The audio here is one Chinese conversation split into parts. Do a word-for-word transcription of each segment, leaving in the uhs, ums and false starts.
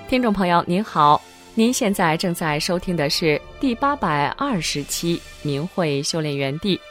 听众朋友您好，您现在正在收听的是第八百二十期明慧修炼园地。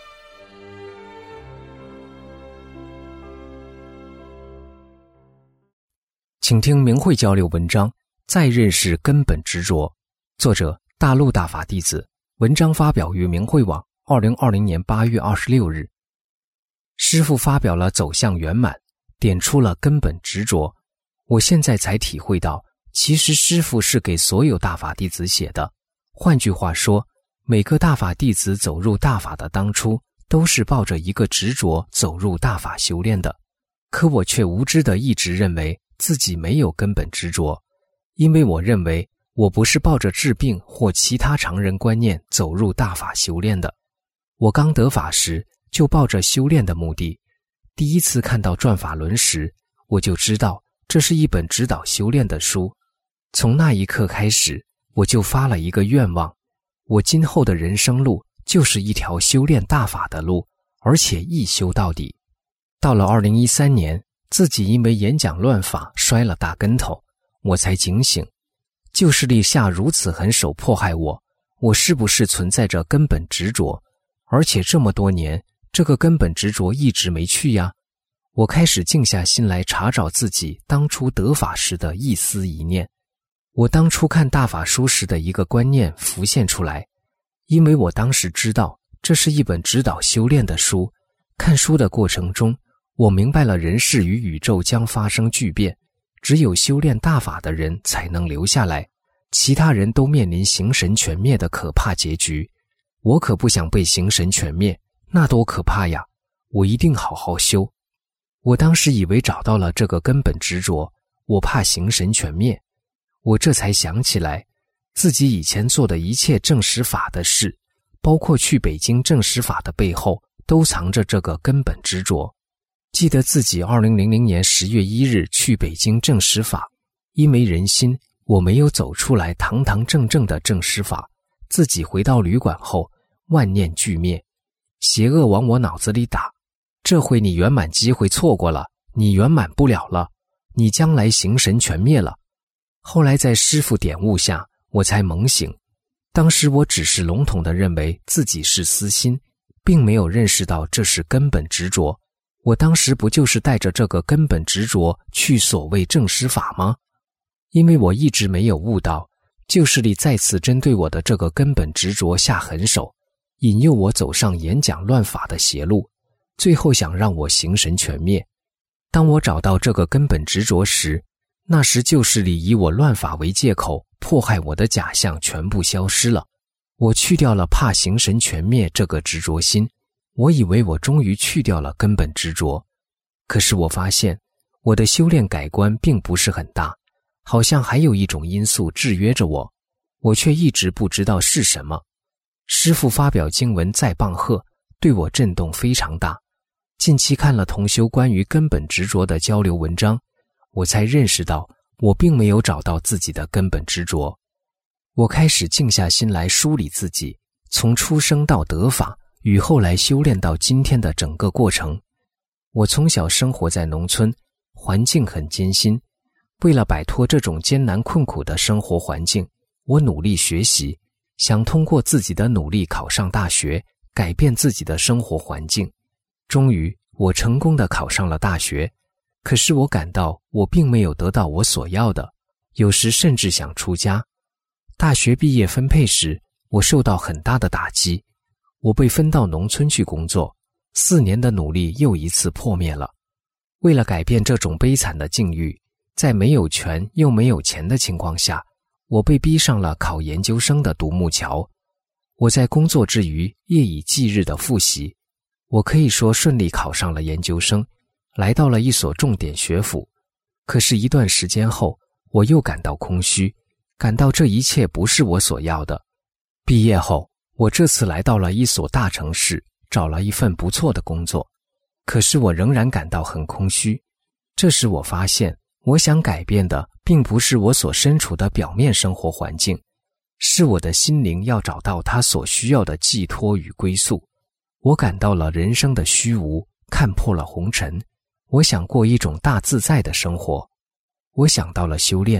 请听明慧交流文章，再认识根本执着。作者大陆大法弟子，文章发表于明慧网二零二零年八月二十六日。师父发表了走向圆满，点出了根本执着。我现在才体会到，其实师父是给所有大法弟子写的。换句话说，每个大法弟子走入大法的当初，都是抱着一个执着走入大法修炼的。可我却无知地一直认为自己没有根本执着，因为我认为我不是抱着治病或其他常人观念走入大法修炼的。我刚得法时就抱着修炼的目的，第一次看到转法轮时，我就知道这是一本指导修炼的书。从那一刻开始，我就发了一个愿望，我今后的人生路就是一条修炼大法的路，而且一修到底。到了二零一三年，自己因为演讲乱法摔了大跟头，我才警醒，旧势力下如此狠手迫害我，我是不是存在着根本执着？而且这么多年，这个根本执着一直没去呀。我开始静下心来查找自己当初得法时的一丝一念。我当初看大法书时的一个观念浮现出来，因为我当时知道这是一本指导修炼的书，看书的过程中，我明白了人世与宇宙将发生巨变，只有修炼大法的人才能留下来，其他人都面临形神全灭的可怕结局。我可不想被形神全灭，那多可怕呀！我一定好好修。我当时以为找到了这个根本执着，我怕形神全灭。我这才想起来，自己以前做的一切证实法的事，包括去北京证实法的背后，都藏着这个根本执着。记得自己二零零零年十月一日去北京证实法，因为人心，我没有走出来堂堂正正的证实法，自己回到旅馆后，万念俱灭，邪恶往我脑子里打，这回你圆满机会错过了，你圆满不了了，你将来形神全灭了。后来在师父点悟下，我才猛醒，当时我只是笼统地认为自己是私心，并没有认识到这是根本执着。我当时不就是带着这个根本执着去所谓证实法吗？因为我一直没有悟到，旧势力再次针对我的这个根本执着下狠手，引诱我走上演讲乱法的邪路，最后想让我形神全灭。当我找到这个根本执着时，那时旧势力以我乱法为借口迫害我的假象全部消失了，我去掉了怕形神全灭这个执着心，我以为我终于去掉了根本执着。可是我发现我的修炼改观并不是很大，好像还有一种因素制约着我，我却一直不知道是什么。师父发表经文在棒喝，对我震动非常大。近期看了同修关于根本执着的交流文章，我才认识到我并没有找到自己的根本执着。我开始静下心来梳理自己，从出生到得法与后来修炼到今天的整个过程。我从小生活在农村，环境很艰辛，为了摆脱这种艰难困苦的生活环境，我努力学习，想通过自己的努力考上大学，改变自己的生活环境。终于，我成功地考上了大学，可是我感到我并没有得到我所要的，有时甚至想出家。大学毕业分配时，我受到很大的打击，我被分到农村去工作，四年的努力又一次破灭了。为了改变这种悲惨的境遇，在没有权又没有钱的情况下，我被逼上了考研究生的独木桥。我在工作之余夜以继日的复习，我可以说顺利考上了研究生，来到了一所重点学府。可是一段时间后，我又感到空虚，感到这一切不是我所要的。毕业后，我这次来到了一所大城市，找了一份不错的工作，可是我仍然感到很空虚。这时我发现，我想改变的并不是我所身处的表面生活环境，是我的心灵要找到它所需要的寄托与归宿。我感到了人生的虚无，看破了红尘，我想过一种大自在的生活。我想到了修炼，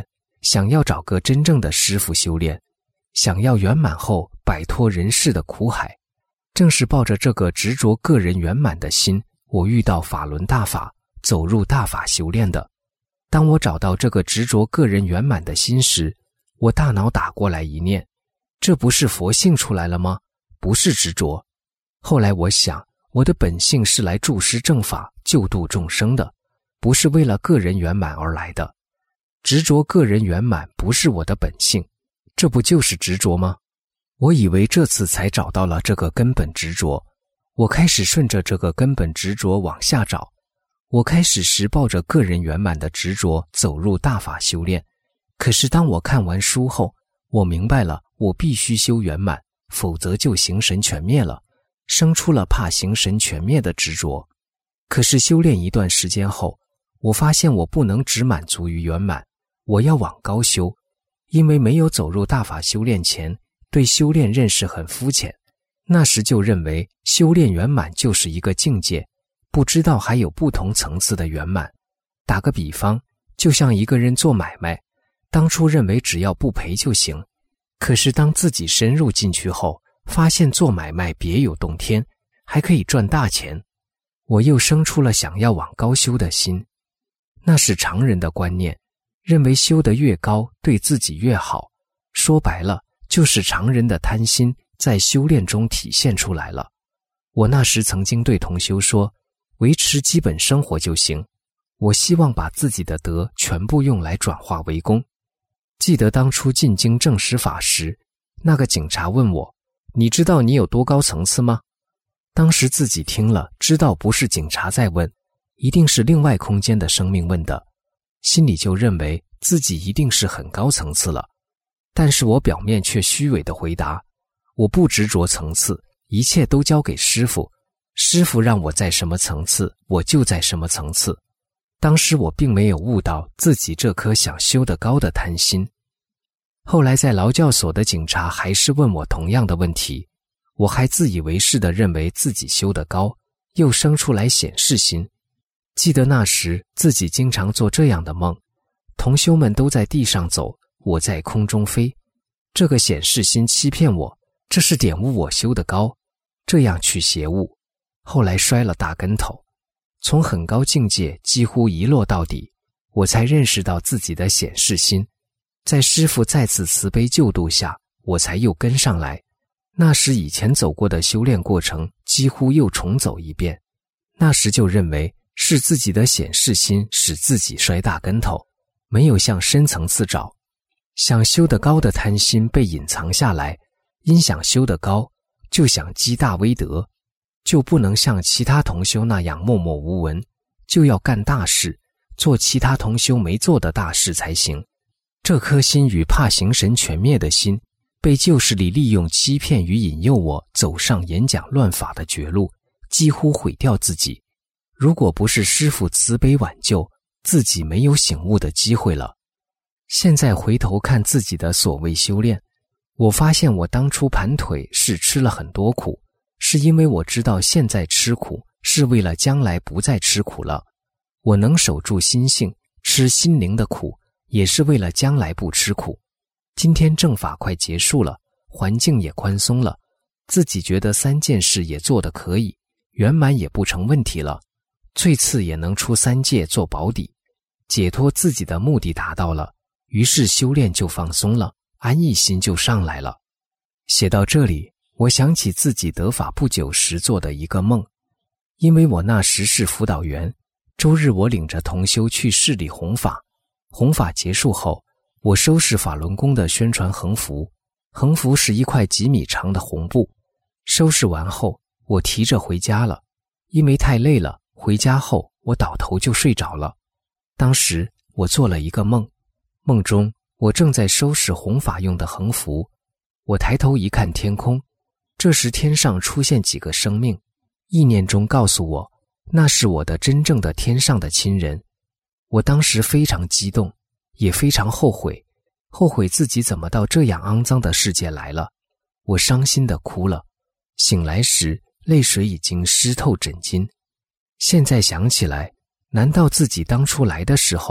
想要找个真正的师父修炼，想要圆满后摆脱人世的苦海。正是抱着这个执着个人圆满的心，我遇到法轮大法，走入大法修炼的。当我找到这个执着个人圆满的心时，我大脑打过来一念，这不是佛性出来了吗？不是执着。后来我想，我的本性是来助施正法，救度众生的，不是为了个人圆满而来的。执着个人圆满不是我的本性，这不就是执着吗？我以为这次才找到了这个根本执着，我开始顺着这个根本执着往下找。我开始时抱着个人圆满的执着走入大法修炼，可是当我看完书后，我明白了，我必须修圆满，否则就形神全灭了，生出了怕形神全灭的执着。可是修炼一段时间后，我发现我不能只满足于圆满，我要往高修。因为没有走入大法修炼前，对修炼认识很肤浅，那时就认为修炼圆满就是一个境界，不知道还有不同层次的圆满。打个比方，就像一个人做买卖，当初认为只要不赔就行，可是当自己深入进去后，发现做买卖别有洞天，还可以赚大钱。我又生出了想要往高修的心。那是常人的观念，认为修得越高对自己越好，说白了就是常人的贪心在修炼中体现出来了。我那时曾经对同修说，维持基本生活就行，我希望把自己的德全部用来转化为功。记得当初进京正实法时，那个警察问我，你知道你有多高层次吗？当时自己听了，知道不是警察在问，一定是另外空间的生命问的，心里就认为自己一定是很高层次了。但是我表面却虚伪地回答，我不执着层次，一切都交给师父，师父让我在什么层次，我就在什么层次。当时我并没有悟到自己这颗想修得高的贪心。后来在劳教所的警察还是问我同样的问题，我还自以为是地认为自己修得高，又生出来显示心。记得那时自己经常做这样的梦，同修们都在地上走，我在空中飞，这个显示心欺骗我，这是点悟我修得高，这样去邪悟。后来摔了大跟头，从很高境界几乎一落到底，我才认识到自己的显示心。在师父再次慈悲救度下，我才又跟上来。那时以前走过的修炼过程几乎又重走一遍，那时就认为是自己的显示心使自己摔大跟头，没有向深层次找。想修得高的贪心被隐藏下来，因想修得高，就想积大威德，就不能像其他同修那样默默无闻，就要干大事，做其他同修没做的大事才行。这颗心与怕形神全灭的心，被旧势力利用欺骗与引诱我走上演讲乱法的绝路，几乎毁掉自己。如果不是师父慈悲挽救，自己没有醒悟的机会了。现在回头看自己的所谓修炼，我发现我当初盘腿是吃了很多苦，是因为我知道现在吃苦是为了将来不再吃苦了。我能守住心性，吃心灵的苦，也是为了将来不吃苦。今天正法快结束了，环境也宽松了，自己觉得三件事也做得可以，圆满也不成问题了，最次也能出三界做保底，解脱自己的目的达到了，于是修炼就放松了，安逸心就上来了。写到这里，我想起自己得法不久时做的一个梦。因为我那时是辅导员，周日我领着同修去市里弘法，弘法结束后，我收拾法轮功的宣传横幅，横幅是一块几米长的红布。收拾完后，我提着回家了，因为太累了，回家后我倒头就睡着了。当时我做了一个梦，梦中我正在收拾弘法用的横幅，我抬头一看天空，这时天上出现几个生命，意念中告诉我，那是我的真正的天上的亲人。我当时非常激动，也非常后悔，后悔自己怎么到这样肮脏的世界来了。我伤心地哭了，醒来时泪水已经湿透枕巾。现在想起来，难道自己当初来的时候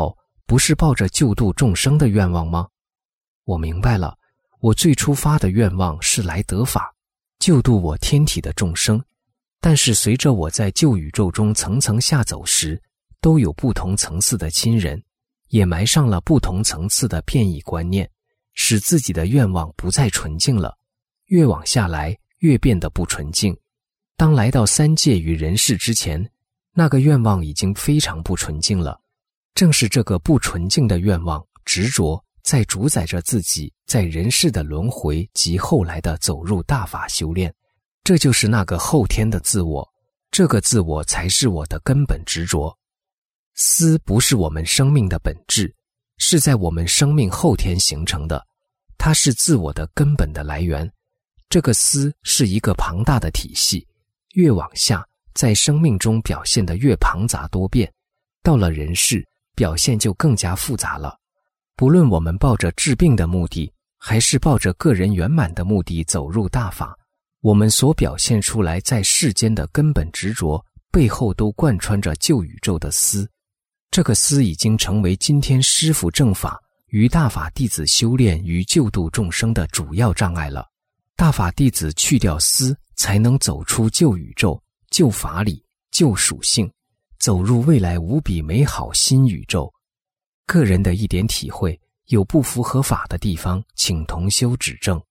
不是抱着救度众生的愿望吗？我明白了，我最初发的愿望是来得法，救度我天体的众生。但是随着我在旧宇宙中层层下走时，都有不同层次的亲人，也埋上了不同层次的变异观念，使自己的愿望不再纯净了，越往下来越变得不纯净。当来到三界与人世之前，那个愿望已经非常不纯净了。正是这个不纯净的愿望执着，在主宰着自己在人世的轮回及后来的走入大法修炼。这就是那个后天的自我，这个自我才是我的根本执着。思不是我们生命的本质，是在我们生命后天形成的，它是自我的根本的来源。这个思是一个庞大的体系，越往下，在生命中表现得越庞杂多变，到了人世，表现就更加复杂了。不论我们抱着治病的目的，还是抱着个人圆满的目的走入大法，我们所表现出来在世间的根本执着，背后都贯穿着旧宇宙的思。这个思已经成为今天师父正法与大法弟子修炼与救度众生的主要障碍了。大法弟子去掉思，才能走出旧宇宙、旧法理、旧属性，走入未来无比美好新宇宙。个人的一点体会，有不符合法的地方，请同修指正。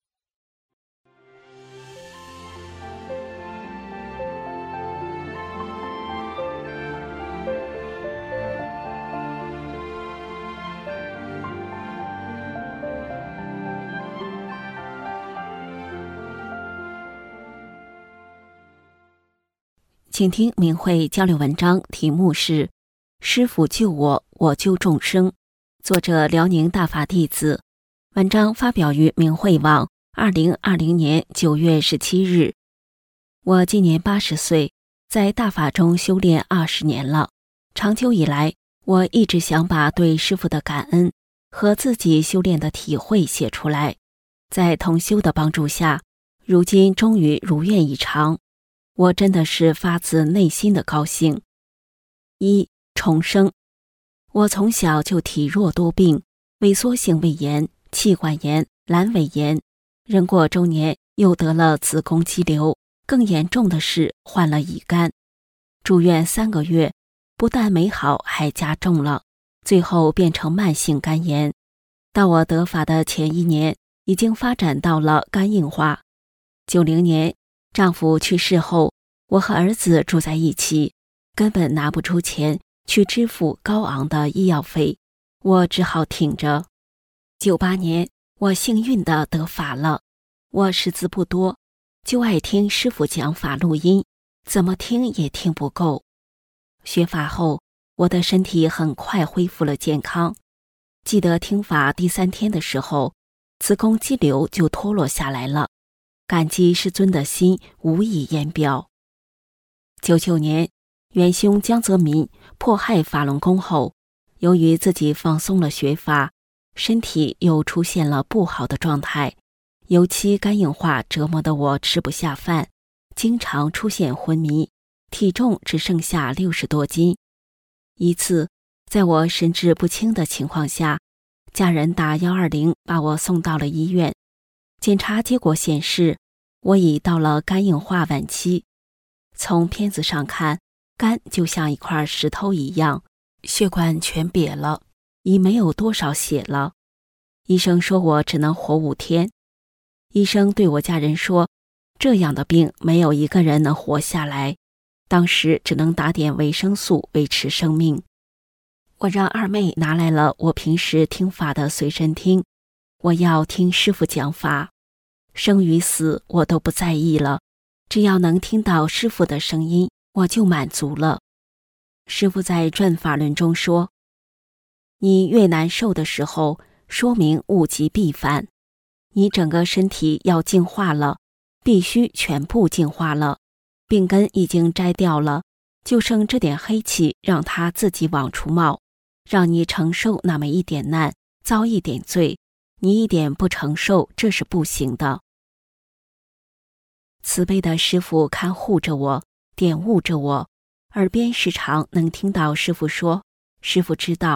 请听明慧交流文章，题目是《师父救我，我救众生》，作者辽宁大法弟子。文章发表于明慧网，二零二零年九月十七日。我今年八十岁，在大法中修炼二十年了。长久以来，我一直想把对师父的感恩和自己修炼的体会写出来。在同修的帮助下，如今终于如愿以偿。我真的是发自内心的高兴。一、重生。我从小就体弱多病，萎缩性胃炎、气管炎、阑尾炎，人过中年又得了子宫肌瘤，更严重的是患了乙肝。住院三个月，不但没好，还加重了，最后变成慢性肝炎。到我得法的前一年，已经发展到了肝硬化。九零年丈夫去世后，我和儿子住在一起，根本拿不出钱去支付高昂的医药费，我只好挺着。九八年，我幸运地得法了。我识字不多，就爱听师父讲法录音，怎么听也听不够。学法后，我的身体很快恢复了健康。记得听法第三天的时候，子宫肌瘤就脱落下来了。感激师尊的心无以言表。九九年，元凶江泽民迫害法轮功后，由于自己放松了学法，身体又出现了不好的状态，尤其肝硬化折磨得我吃不下饭，经常出现昏迷，体重只剩下六十多斤。一次，在我神志不清的情况下，家人打一二零把我送到了医院。检查结果显示，我已到了肝硬化晚期。从片子上看，肝就像一块石头一样，血管全瘪了，已没有多少血了。医生说我只能活五天。医生对我家人说，这样的病没有一个人能活下来，当时只能打点维生素维持生命。我让二妹拿来了我平时听法的随身听，我要听师父讲法，生与死我都不在意了，只要能听到师父的声音，我就满足了。师父在转法轮中说，你越难受的时候，说明物极必反，你整个身体要净化了，必须全部净化了，病根已经摘掉了，就剩这点黑气让它自己往出冒，让你承受那么一点难，遭一点罪，你一点不承受，这是不行的。慈悲的师父看护着我，点悟着我，耳边时常能听到师父说，师父知道，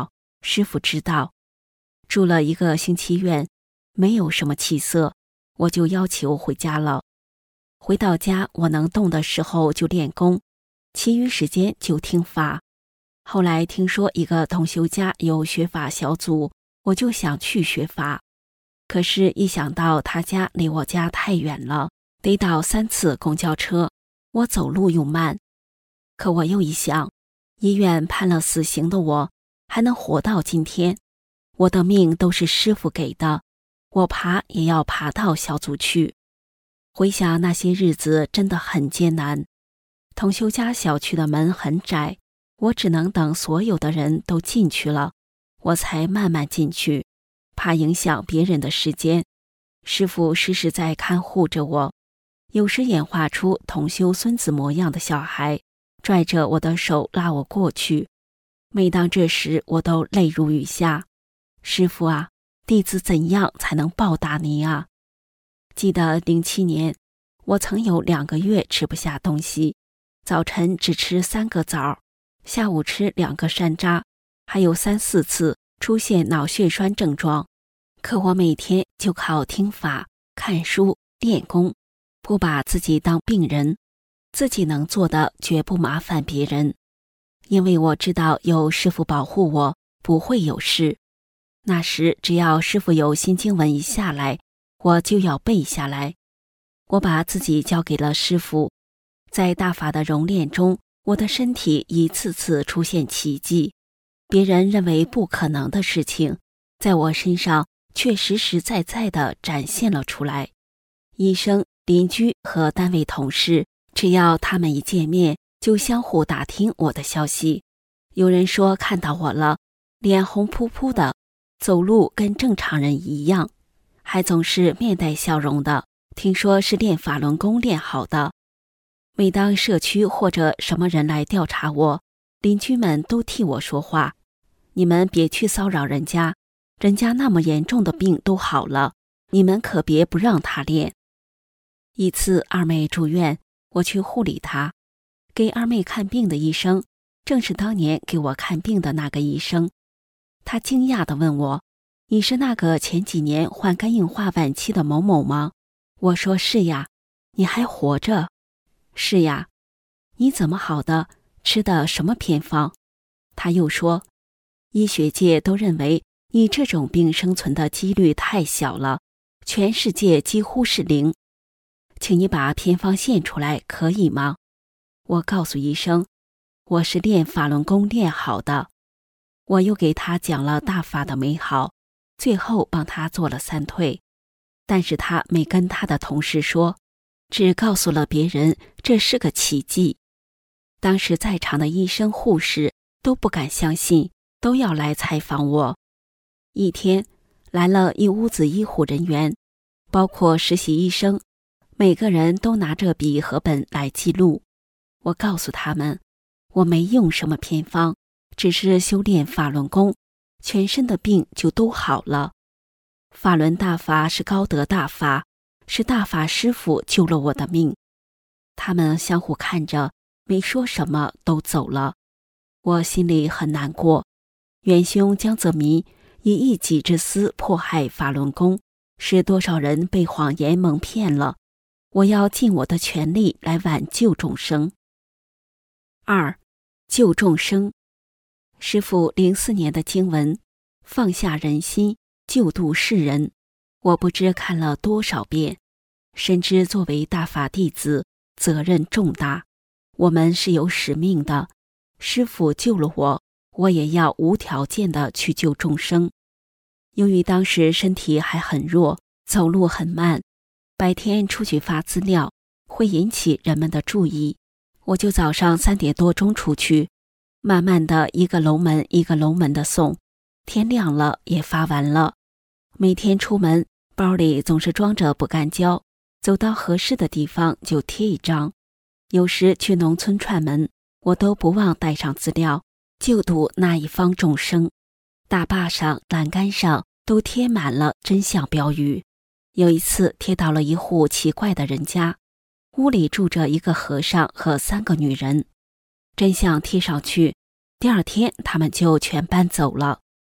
师父知道。住了一个星期院，没有什么起色，我就要求回家了。回到家，我能动的时候就练功，其余时间就听法。后来听说一个同修家有学法小组，我就想去学法。可是一想到他家离我家太远了，得倒三次公交车，我走路又慢。可我又一想，医院判了死刑的我，还能活到今天，我的命都是师父给的，我爬也要爬到小组去。回想那些日子真的很艰难。同修家小区的门很窄，我只能等所有的人都进去了，我才慢慢进去，怕影响别人的时间。师父时时在看护着我，有时演化出同修孙子模样的小孩，拽着我的手拉我过去。每当这时，我都泪如雨下。师父啊，弟子怎样才能报答你啊？记得零七年，我曾有两个月吃不下东西，早晨只吃三个枣，下午吃两个山楂，还有三四次出现脑血栓症状。可我每天就靠听法、看书、练功，不把自己当病人，自己能做的绝不麻烦别人。因为我知道有师父保护我，不会有事。那时只要师父有新经文一下来，我就要背下来。我把自己交给了师父，在大法的熔炼中，我的身体一次次出现奇迹，别人认为不可能的事情，在我身上却实实在在地展现了出来。医生、邻居和单位同事，只要他们一见面，就相互打听我的消息。有人说看到我了，脸红扑扑的，走路跟正常人一样，还总是面带笑容的，听说是练法轮功练好的。每当社区或者什么人来调查我，邻居们都替我说话，你们别去骚扰人家，人家那么严重的病都好了，你们可别不让他练。一次二妹住院，我去护理她，给二妹看病的医生正是当年给我看病的那个医生。他惊讶地问我，你是那个前几年患肝硬化晚期的某某吗？我说是呀。你还活着？是呀。你怎么好的？吃的什么偏方？他又说，医学界都认为你这种病生存的几率太小了，全世界几乎是零，请你把偏方献出来可以吗？我告诉医生，我是练法轮功练好的。我又给他讲了大法的美好，最后帮他做了三退，但是他没跟他的同事说，只告诉了别人这是个奇迹。当时在场的医生护士都不敢相信，都要来采访我。一天来了一屋子医护人员，包括实习医生，每个人都拿着笔和本来记录。我告诉他们，我没用什么偏方，只是修炼法轮功，全身的病就都好了。法轮大法是高德大法，是大法师父救了我的命。他们相互看着，没说什么，都走了。我心里很难过。元凶江泽民以一己之私迫害法轮功，使多少人被谎言蒙骗了。我要尽我的全力来挽救众生。二，救众生。师父零四年的经文，放下人心，救度世人，我不知看了多少遍，深知作为大法弟子，责任重大，我们是有使命的。师父救了我，我也要无条件的去救众生。由于当时身体还很弱，走路很慢，白天出去发资料会引起人们的注意，我就早上三点多钟出去，慢慢的一个楼门一个楼门的送，天亮了也发完了。每天出门，包里总是装着不干胶，走到合适的地方就贴一张。有时去农村串门，我都不忘带上资料，救度那一方众生。大坝上、栏杆上都贴满了真相标语。有一次贴到了一户奇怪的人家，屋里住着一个和尚和三个女人。真相贴上去，第二天他们就全搬走了。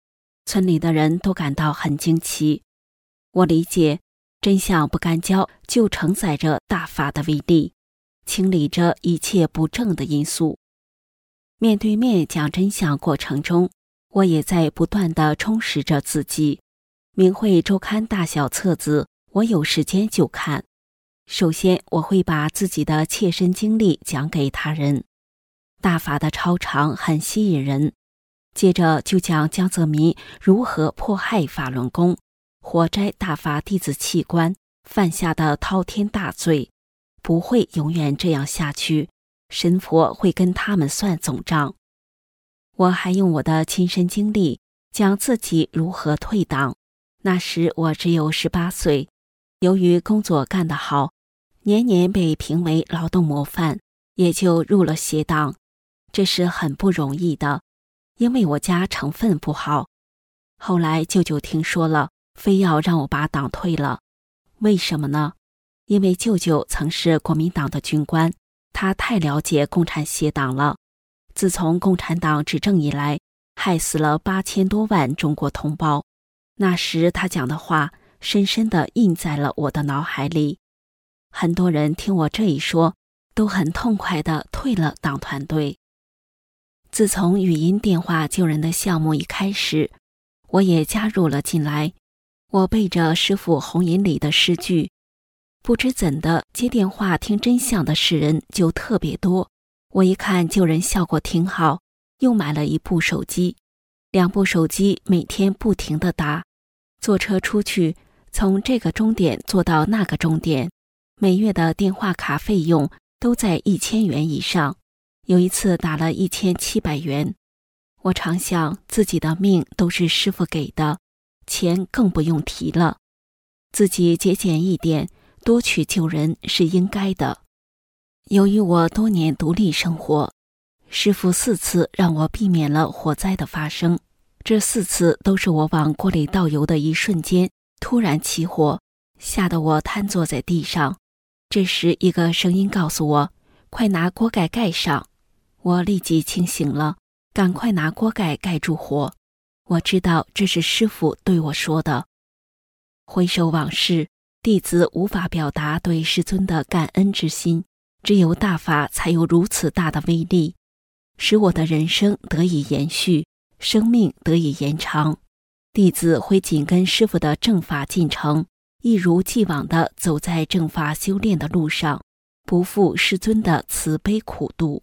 村里的人都感到很惊奇。我理解，真相不干焦就承载着大法的威力，清理着一切不正的因素。面对面讲真相过程中，我也在不断地充实着自己。明慧周刊大小册子，我有时间就看。首先，我会把自己的切身经历讲给他人。大法的超常很吸引人。接着就讲江泽民如何迫害法轮功，活摘大法弟子器官，犯下的滔天大罪，不会永远这样下去，神佛会跟他们算总账。我还用我的亲身经历讲自己如何退党。那时我只有十八岁，由于工作干得好，年年被评为劳动模范，也就入了邪党。这是很不容易的，因为我家成分不好。后来舅舅听说了，非要让我把党退了。为什么呢？因为舅舅曾是国民党的军官，他太了解共产邪党了。自从共产党执政以来，害死了八千多万中国同胞。那时他讲的话深深地印在了我的脑海里。很多人听我这一说，都很痛快地退了党团队。自从语音电话救人的项目一开始，我也加入了进来。我背着师父弘引里的诗句，不知怎的，接电话听真相的世人就特别多。我一看救人效果挺好，又买了一部手机，两部手机每天不停地打。坐车出去，从这个终点坐到那个终点，每月的电话卡费用都在一千元以上。有一次打了一千七百元。我常想自己的命都是师父给的，钱更不用提了。自己节俭一点，多去救人是应该的。由于我多年独立生活，师父四次让我避免了火灾的发生。这四次都是我往锅里倒油的一瞬间突然起火，吓得我瘫坐在地上。这时一个声音告诉我，快拿锅盖盖上。我立即清醒了，赶快拿锅盖盖住火。我知道这是师父对我说的。回首往事，弟子无法表达对师尊的感恩之心，只有大法才有如此大的威力，使我的人生得以延续，生命得以延长。弟子会紧跟师父的正法进程，一如既往地走在正法修炼的路上，不负师尊的慈悲苦度。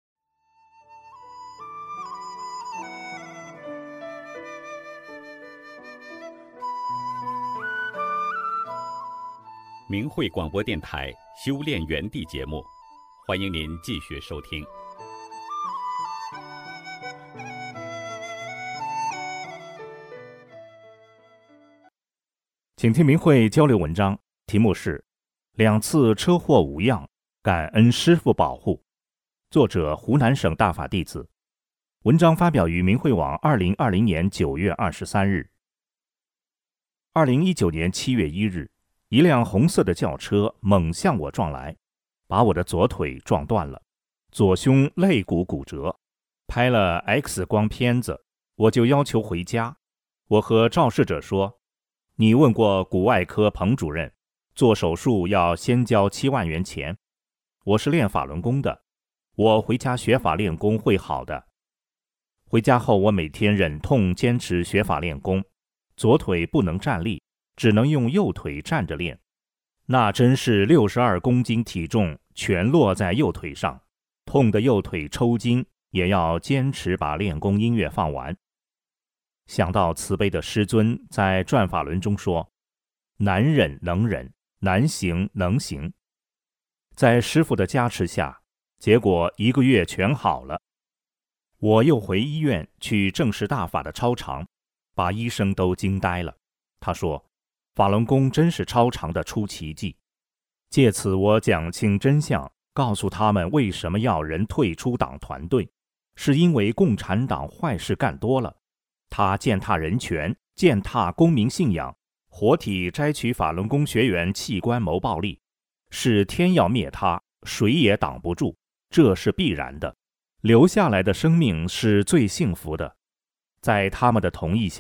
明慧广播电台修炼园地节目，欢迎您继续收听。 请听明慧交流文章，题目是两次车祸无恙，感恩师父保护，作者湖南省大法弟子。文章发表于明慧网二零二零年九月二十三日。二零一九年七月一日，一辆红色的轿车猛向我撞来，把我的左腿撞断了，左胸肋骨骨折。拍了 X 光片子，我就要求回家。我和肇事者说，你问过骨外科彭主任，做手术要先交七万元钱。我是练法轮功的，我回家学法练功会好的。回家后，我每天忍痛坚持学法练功，左腿不能站立，只能用右腿站着练。那真是六十二公斤体重全落在右腿上，痛的右腿抽筋，也要坚持把练功音乐放完。想到慈悲的师尊在转法轮中说，难忍能忍，难行能行。在师父的加持下，结果一个月全好了。我又回医院去证实大法的超常，把医生都惊呆了。他说，法轮功真是超常的出奇迹。借此我讲清真相，告诉他们为什么要人退出党团队，是因为共产党坏事干多了，他践踏人权，践踏公民信仰，活体摘取法轮功学员器官谋暴利，是天要灭他，谁也挡不住，这是必然的。留下来的生命是最幸福的。在他们的同意下，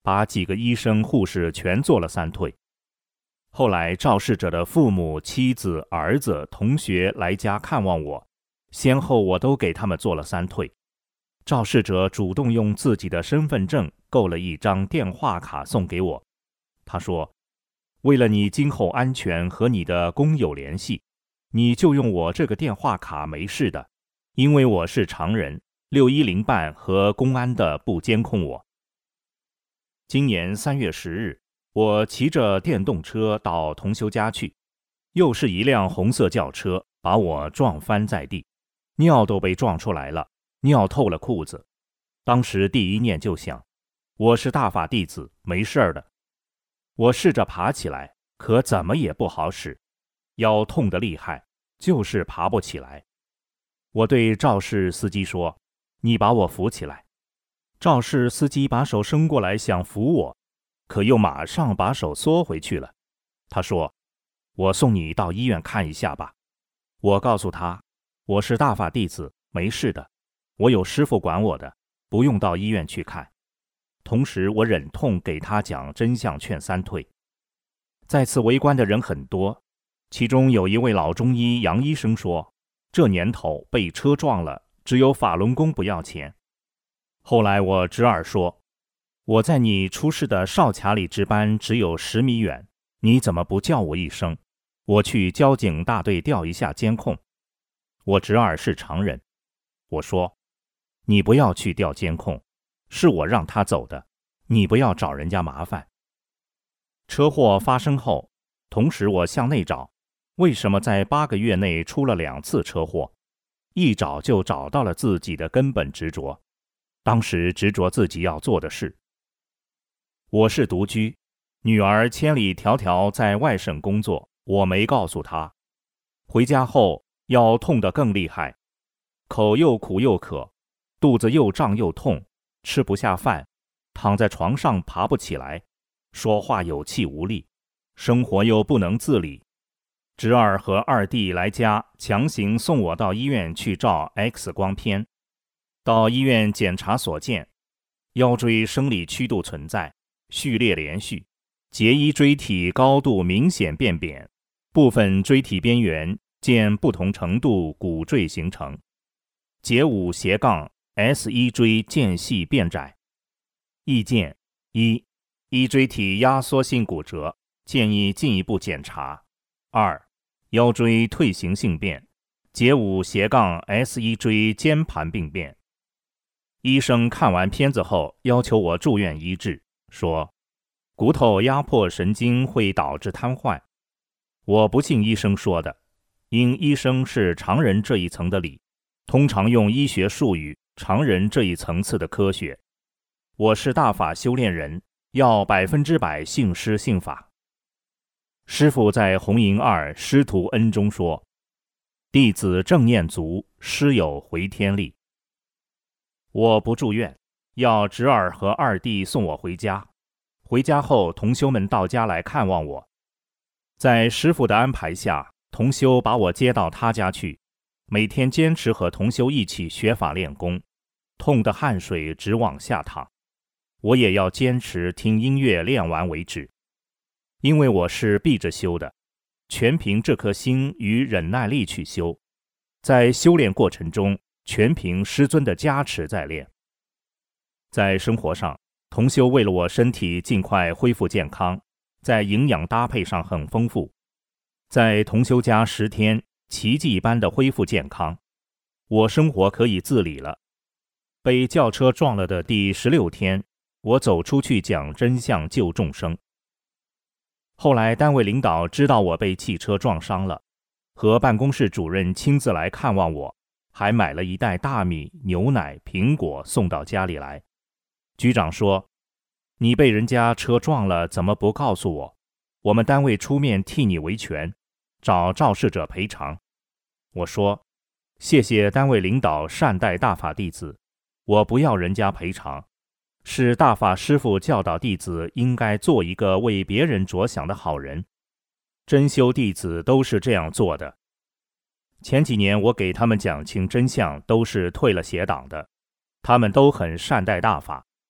把几个医生护士全做了三退。后来肇事者的父母、妻子、儿子、同学来家看望我，先后我都给他们做了三退。肇事者主动用自己的身份证购了一张电话卡送给我，他说，为了你今后安全和你的工友联系，你就用我这个电话卡没事的，因为我是常人，六一零办和公安的不监控我。今年三月十日，我骑着电动车到同修家去，又是一辆红色轿车把我撞翻在地，尿都被撞出来了，尿透了裤子。当时第一念就想，我是大法弟子，没事的。我试着爬起来，可怎么也不好使，腰痛得厉害，就是爬不起来。我对肇事司机说，你把我扶起来。肇事司机把手伸过来想扶我，可又马上把手缩回去了。他说，我送你到医院看一下吧。我告诉他，我是大法弟子，没事的，我有师父管我的，不用到医院去看。同时我忍痛给他讲真相劝三退。在此围观的人很多，其中有一位老中医杨医生说，这年头被车撞了，只有法轮功不要钱。后来我侄儿说，我在你出事的哨卡里值班只有十米远，你怎么不叫我一声，我去交警大队调一下监控。我侄儿是常人，我说，你不要去调监控，是我让他走的，你不要找人家麻烦。车祸发生后，同时我向内找，为什么在八个月内出了两次车祸？一找就找到了自己的根本执着，当时执着自己要做的事。我是独居，女儿千里迢迢在外省工作，我没告诉她。回家后腰痛得更厉害，口又苦又渴，肚子又胀又痛，吃不下饭，躺在床上爬不起来，说话有气无力，生活又不能自理。侄儿和二弟来家，强行送我到医院去照 X 光片。到医院检查所见，腰椎生理曲度存在，序列连续，结一椎体高度明显变扁，部分椎体边缘见不同程度骨赘形成，结五斜杠 S 一椎间隙变窄。意见：一、一椎体压缩性骨折，建议进一步检查。二、腰椎退行性变，结五斜杠 S 一椎间盘病变。医生看完片子后要求我住院医治，说骨头压迫神经会导致瘫痪。我不信医生说的，因医生是常人这一层的理，通常用医学术语，常人这一层次的科学。我是大法修炼人，要百分之百信师信法。师父在红营二师徒恩中说，弟子正念足，师有回天力。我不住院，要侄儿和二弟送我回家。回家后，同修们到家来看望我。在师父的安排下，同修把我接到他家去，每天坚持和同修一起学法练功，痛的汗水直往下淌。我也要坚持听音乐练完为止，因为我是闭着修的，全凭这颗心与忍耐力去修。在修炼过程中，全凭师尊的加持在练。在生活上，同修为了我身体尽快恢复健康，在营养搭配上很丰富。在同修家十天，奇迹般的恢复健康，我生活可以自理了。被轿车撞了的第十六天，我走出去讲真相救众生。后来单位领导知道我被汽车撞伤了，和办公室主任亲自来看望我，还买了一袋大米、牛奶、苹果送到家里来。局长说，你被人家车撞了，怎么不告诉我？我们单位出面替你维权，找肇事者赔偿。我说，谢谢单位领导善待大法弟子，我不要人家赔偿，是大法师父教导弟子应该做一个为别人着想的好人。真修弟子都是这样做的。前几年我给他们讲清真相，都是退了邪党的，他们都很善待大法。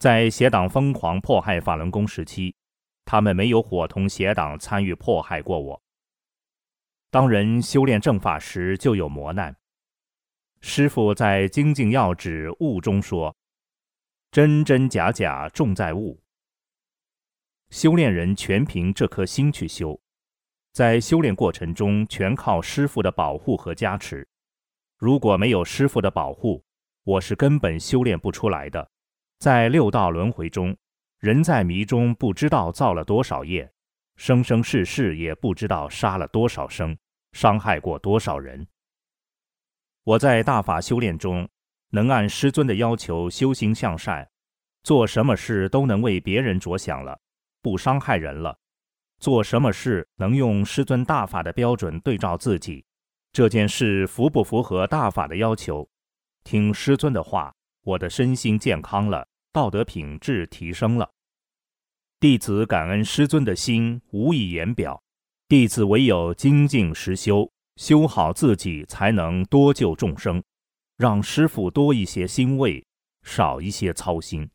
在邪党疯狂迫害法轮功时期，他们没有伙同邪党参与迫害过我。当人修炼正法时，就有磨难。师父在《精进要旨悟》中说：“真真假假，重在悟。”修炼人全凭这颗心去修，在修炼过程中全靠师父的保护和加持。如果没有师父的保护，我是根本修炼不出来的。在六道轮回中，人在迷中不知道造了多少业，生生世世也不知道杀了多少生，伤害过多少人。我在大法修炼中，能按师尊的要求修行向善，做什么事都能为别人着想了，不伤害人了。做什么事能用师尊大法的标准对照自己，这件事符不符合大法的要求？听师尊的话，我的身心健康了，道德品质提升了。弟子感恩师尊的心无以言表，弟子唯有精进实修，修好自己，才能多救众生，让师父多一些欣慰，少一些操心。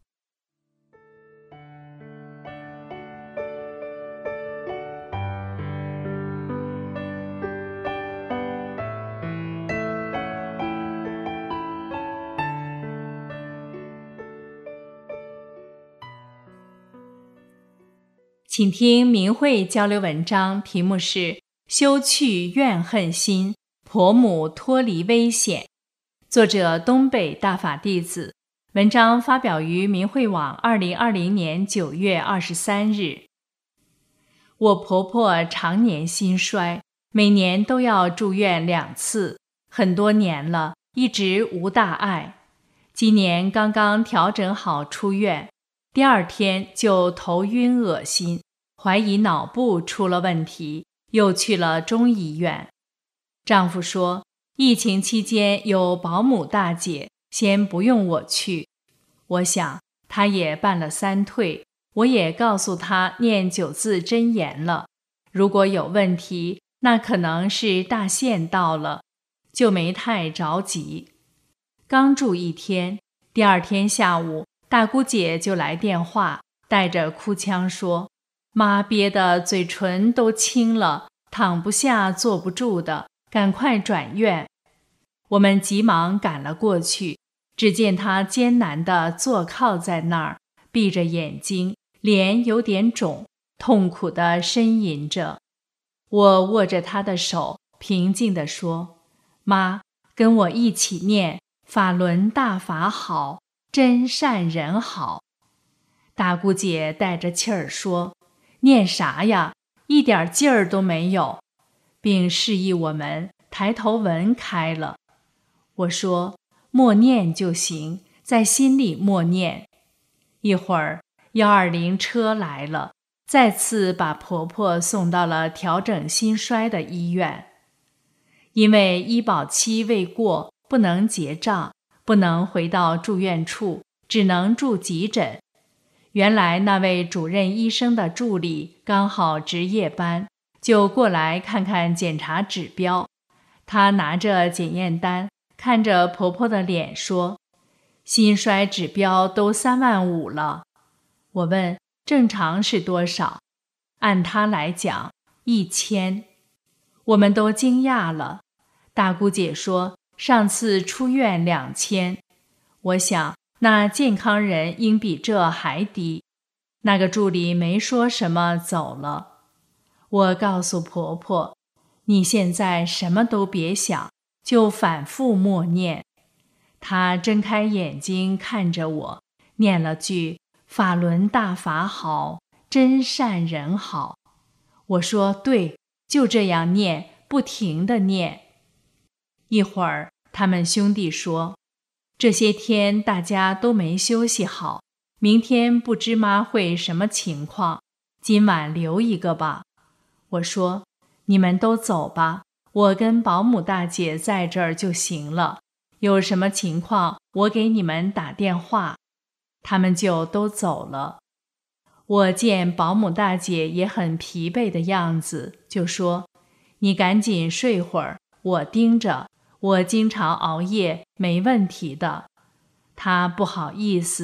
请听明慧交流文章，题目是修去怨恨心，婆母脱离危险。作者东北大法弟子。文章发表于明慧网二零二零年九月二十三日。我婆婆常年心衰，每年都要住院两次，很多年了，一直无大碍。今年刚刚调整好出院，第二天就头晕恶心，怀疑脑部出了问题，又去了中医院。丈夫说，疫情期间有保姆大姐，先不用我去。我想她也办了三退，我也告诉她念九字真言了，如果有问题，那可能是大限到了，就没太着急。刚住一天，第二天下午，大姑姐就来电话，带着哭腔说，妈憋得嘴唇都青了，躺不下坐不住的，赶快转院。我们急忙赶了过去，只见她艰难地坐靠在那儿，闭着眼睛，脸有点肿，痛苦地呻吟着。我握着她的手，平静地说，妈，跟我一起念法轮大法好，真善人好。大姑姐带着气儿说，念啥呀？一点劲儿都没有，并示意我们抬头纹开了。我说，默念就行，在心里默念。一会儿一二零车来了，再次把婆婆送到了调整心衰的医院。因为医保期未过，不能结账，不能回到住院处，只能住急诊。原来那位主任医生的助理刚好值夜班，就过来看看检查指标。他拿着检验单，看着婆婆的脸说，心衰指标都三万五了。我问正常是多少？按他来讲，一千。我们都惊讶了。大姑姐说，上次出院两千。我想那健康人应比这还低。那个助理没说什么，走了。我告诉婆婆，你现在什么都别想，就反复默念。她睁开眼睛看着我，念了句法轮大法好，真善人好。我说对，就这样念，不停地念。一会儿他们兄弟说，这些天大家都没休息好，明天不知妈会什么情况，今晚留一个吧。我说，你们都走吧，我跟保姆大姐在这儿就行了，有什么情况我给你们打电话。他们就都走了。我见保姆大姐也很疲惫的样子，就说，你赶紧睡会儿，我盯着，我经常熬夜，没问题的。她不好意思，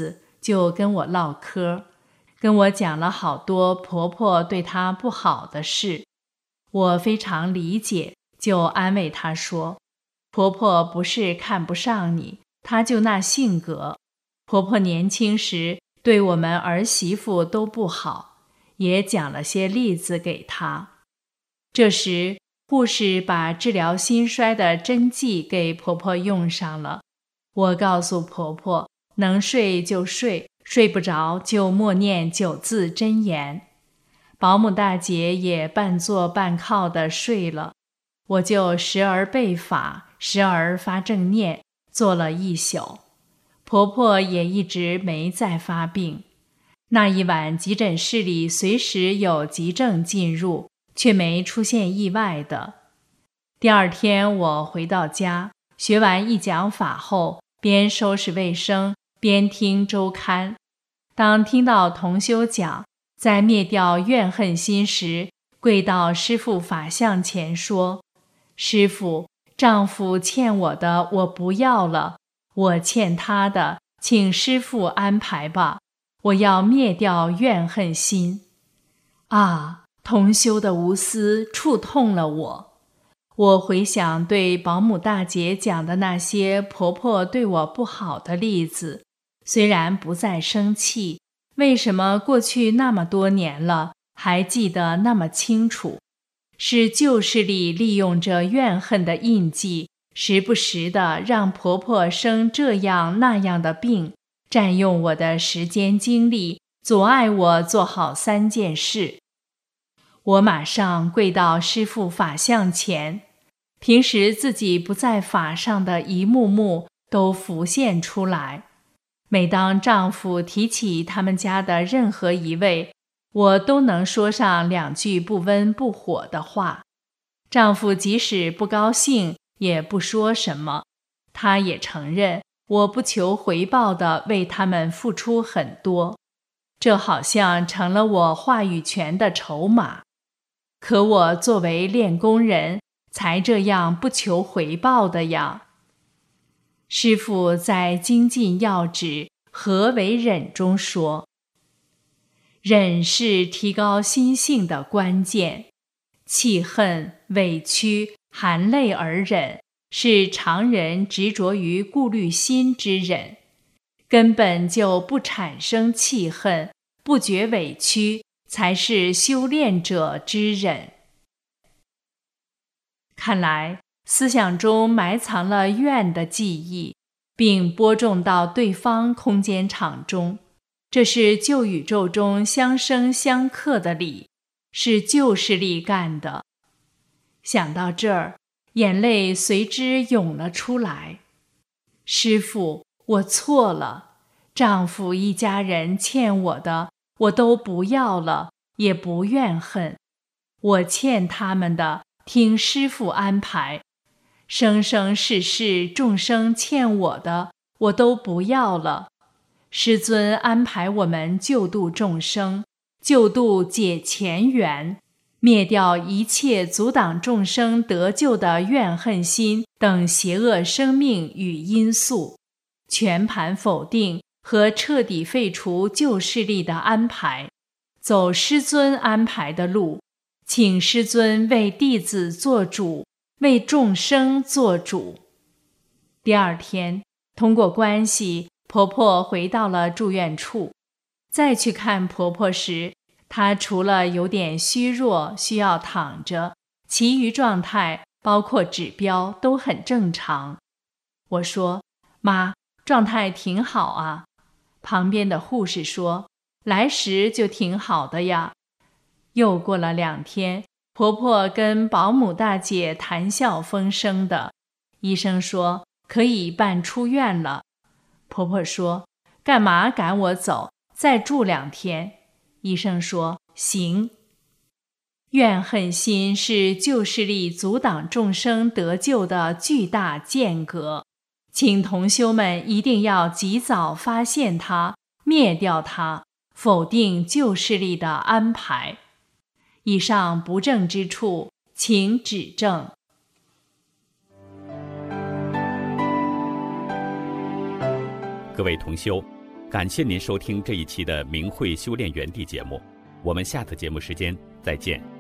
就跟我唠嗑，跟我讲了好多婆婆对她不好的事。我非常理解，就安慰她说，婆婆不是看不上你，她就那性格。婆婆年轻时对我们儿媳妇都不好，也讲了些例子给她。这时护士把治疗心衰的针剂给婆婆用上了。我告诉婆婆，能睡就睡，睡不着就默念九字真言。保姆大姐也半坐半靠地睡了，我就时而背法，时而发正念，做了一宿。婆婆也一直没再发病。那一晚急诊室里随时有急症进入，却没出现意外的。第二天我回到家，学完一讲法后，边收拾卫生边听周刊。当听到同修讲在灭掉怨恨心时，跪到师父法像前说，师父，丈夫欠我的我不要了，我欠他的请师父安排吧，我要灭掉怨恨心。啊，同修的无私触痛了我。我回想对保姆大姐讲的那些婆婆对我不好的例子，虽然不再生气，为什么过去那么多年了，还记得那么清楚？是旧势力利用着怨恨的印记，时不时地让婆婆生这样那样的病，占用我的时间精力，阻碍我做好三件事。我马上跪到师父法像前，平时自己不在法上的一幕幕都浮现出来。每当丈夫提起他们家的任何一位，我都能说上两句不温不火的话。丈夫即使不高兴，也不说什么，他也承认我不求回报地为他们付出很多，这好像成了我话语权的筹码。可我作为练功人，才这样不求回报的呀。师父在精进要旨何为忍中说，忍是提高心性的关键，气恨、委屈、含泪而忍，是常人执着于顾虑心之忍，根本就不产生气恨，不觉委屈，才是修炼者之忍。看来思想中埋藏了怨的记忆，并播种到对方空间场中，这是旧宇宙中相生相克的理，是旧势力干的。想到这儿，眼泪随之涌了出来。师父，我错了，丈夫一家人欠我的，我都不要了，也不怨恨。我欠他们的，听师父安排。生生世世众生欠我的，我都不要了。师尊安排我们救度众生，救度解前缘，灭掉一切阻挡众生得救的怨恨心等邪恶生命与因素，全盘否定和彻底废除旧势力的安排，走师尊安排的路，请师尊为弟子做主，为众生做主。第二天，通过关系，婆婆回到了住院处。再去看婆婆时，她除了有点虚弱，需要躺着，其余状态包括指标都很正常。我说，妈，状态挺好啊。旁边的护士说，来时就挺好的呀。又过了两天，婆婆跟保姆大姐谈笑风生的，医生说可以办出院了。婆婆说，干嘛赶我走，再住两天。医生说行。怨恨心是旧势力阻挡众生得救的巨大间隔，请同修们一定要及早发现它，灭掉它，否定旧势力的安排。以上不正之处，请指正。 各位同修， 感谢您收听这一期的明慧修炼园地节目，我们下次节目时间再见。